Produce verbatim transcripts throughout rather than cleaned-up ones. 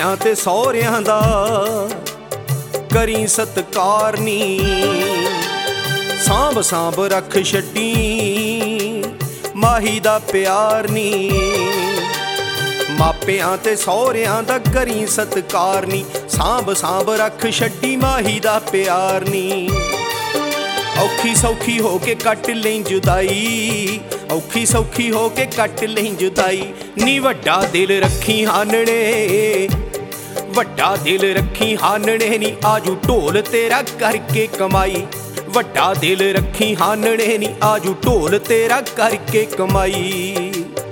मापियां ते सौहरियां दा करी सत्कार नी, सांभ सांभ रख छड्डी माही दा प्यार नी। मापियां ते सौहरियां दा करी सत्कार नी, सांभ सांभ रख छड्डी माही दा प्यार नी। औखी सौखी हो के कट लें जुदाई, औखी सौखी हो के कट लें जुदाई। नी वड्डा दिल रखी हानने, वड्डा दिल रखी हानने नी आजू ढोल तेरा करके कमाई। वड्डा दिल रखी हानने नी आजू ढोल तेरा करके कमाई।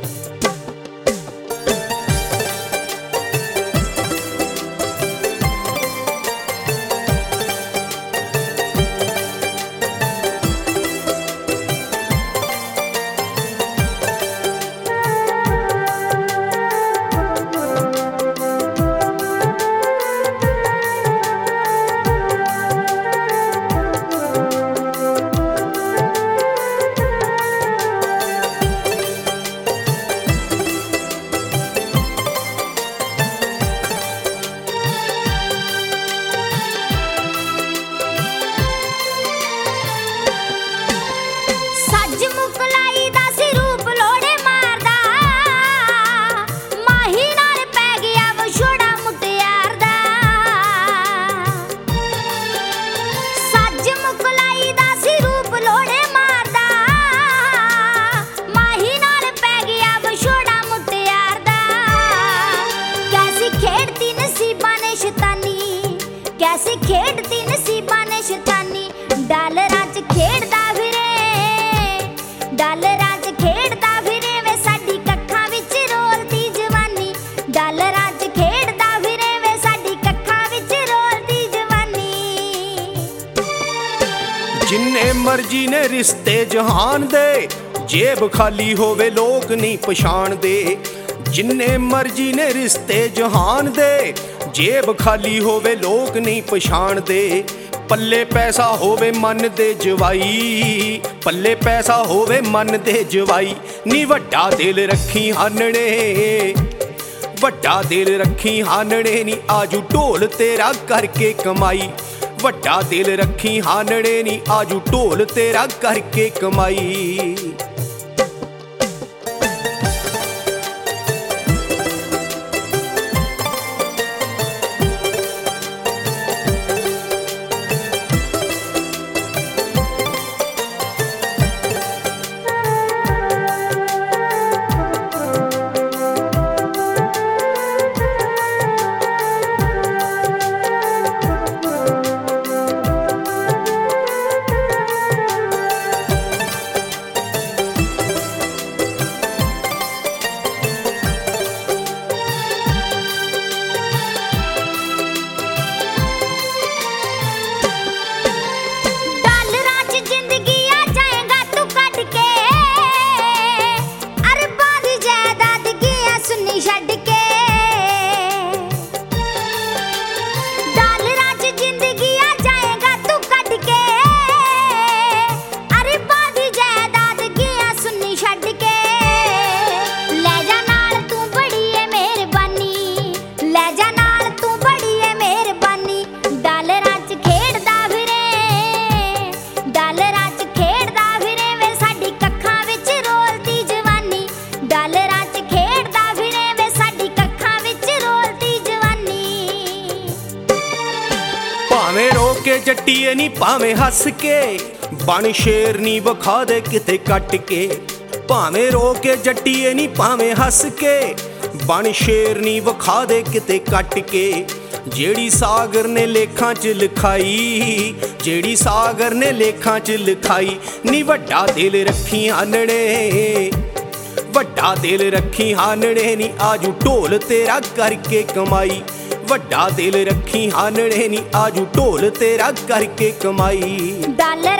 कैसी खेड़ती नसीबां ने शैतानी। डालरां च खेड़दा फिरे, डालरां च खेड़दा फिरे वे साडी कक्खां विच रोलदी जवानी। डालरां च खेड़दा फिरे वे साडी कक्खां विच रोलदी जवानी। जिन्ने मर्जी ने रिश्ते जहान दे, जेब खाली होवे लोग नहीं पछाणदे। जिन्ने मर्जी ने रिश्ते जहान दे, जेब खाली होवे लोग नहीं पछाणदे। पल्ले पैसा होवे मन दे जवाई, पल्ले पैसा होवे मन दे जवाई। नी वड्डा दिल रखी हानने, वड्डा दिल रखी हानने नी आजू ढोल तेरा करके कमाई। वड्डा दिल रखी हानने नी आजू ढोल तेरा करके कमाई। भावें रो के जट्टीए नी भावें हस के, बन शेर नी विखा दे किते कट के। भावें रो के जट्टीए नी भावें हस के, बन शेर नी विखा दे किते कट के। जेड़ी सागर ने लेखां च लिखाई, जेड़ी सागर ने लेखां च लिखाई। नी वड्डा दिल रखी हानने, वड्डा दिल रखी हानने नी आजू ढोल तेरा करके कमाई। वड्डा दिल रखी हानने नी आजू ढोल तेरा करके कमाई। डालर